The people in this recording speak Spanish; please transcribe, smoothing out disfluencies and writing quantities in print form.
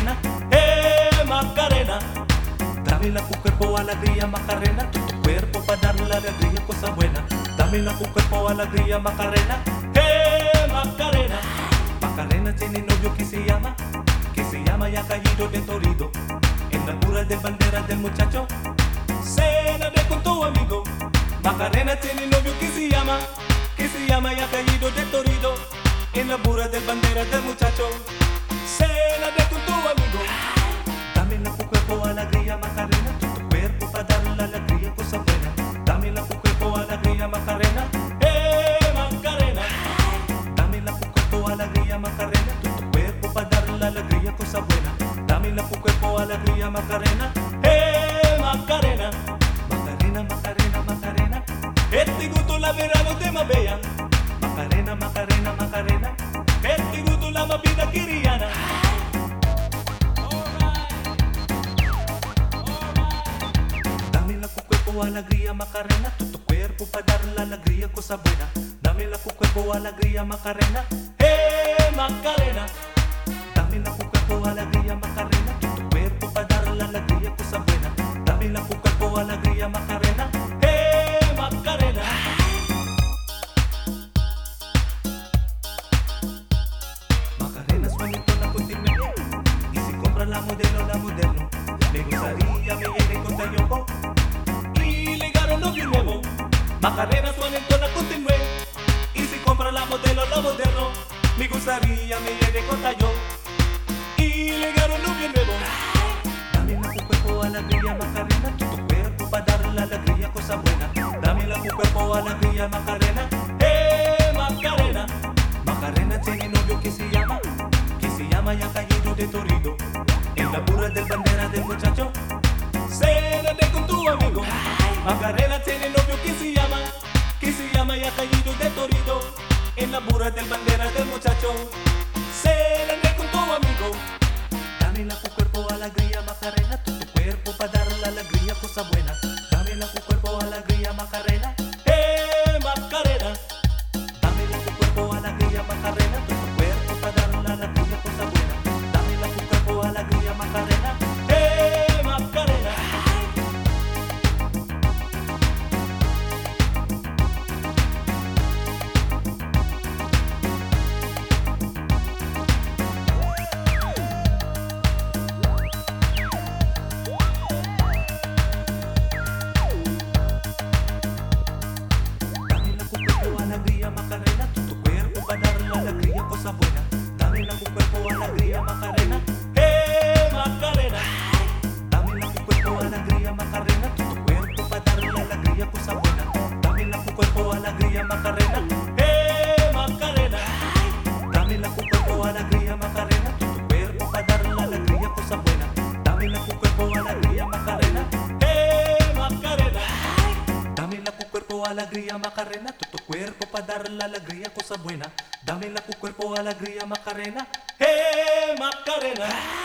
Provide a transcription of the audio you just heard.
Macarena, Macarena. Dame la tu cuerpo alegría Macarena, tu cuerpo para dar la alegría, cosa buena. Dame la tu cuerpo alegría Macarena, Macarena. Macarena tiene novio que se llama ya Caído de Torito. En la altura de bandera del muchacho, se la ve con tu amigo. Macarena tiene novio que se llama ya Caído de Torito. En la altura de bandera del muchacho, se la ve con tu amigo. Dame la tu cuerpo alegría Macarena, tu cuerpo para dar la alegría, cosa buena. Dame la tu cuerpo alegría Macarena, Macarena. Dame la tu cuerpo alegría Macarena, tu cuerpo para dar la alegría, cosa buena. Dame la tu cuerpo alegría Macarena, Macarena. Macarena, Macarena, Macarena. Este gusto la verano de más bella. Macarena, Macarena, Macarena. Este gusto la más vida quiriana. Dame la tu cuerpo alegría Macarena, tu cuerpo para dar la alegría, cosa buena. Dame la tu cuerpo alegría Macarena, Macarena. Dame la tu cuerpo alegría Macarena, tu cuerpo para dar la alegría, cosa buena. Dame la tu cuerpo alegría Macarena, Macarena. Macarena suavito la continua, y si compra la modelo, me gustaría me llegue con Tayoco y le gano novio nuevo. Macarena suavito la continua, y si compra la modelo, me gustaría me llegue con Tayoco y le gano novio nuevo. Dame la tu cuerpo alegría Macarena, tu cuerpo para dar la alegría, cosa buena. Dame la tu cuerpo alegría Macarena, Macarena. Macarena tiene novio que se llama ya Caído de Torito. En la burra del bandera del muchacho, se la de con tu amigo. Macarena tiene novio que se llama ya Caído de Torito. En la burra del bandera del muchacho, se la de con tu amigo. Dame la tu cuerpo alegría Macarena, tu cuerpo para dar la alegría, cosa buena. Dame la tu cuerpo alegría Macarena, Macarena. Dame la tu cuerpo alegría Macarena, tu cuerpo para dar la alegría, cosa buena. Dame la tu cuerpo alegría Macarena, Macarena. Macarena, tu cuerpo para dar la alegría, cosa buena. Dame la tu cuerpo alegría Macarena, Macarena. Dame la tu cuerpo alegría Macarena, tu cuerpo para dar la alegría, cosa buena. Dame la tu cuerpo alegría Macarena, Macarena. Dame la tu cuerpo alegría Macarena, tu cuerpo para dar la alegría, cosa buena. Dame la tu cuerpo alegría Macarena, Macarena. Dame la tu cuerpo alegría Macarena, tu cuerpo para dar la alegría, cosa buena. Dame la tu cuerpo alegría Macarena, Macarena.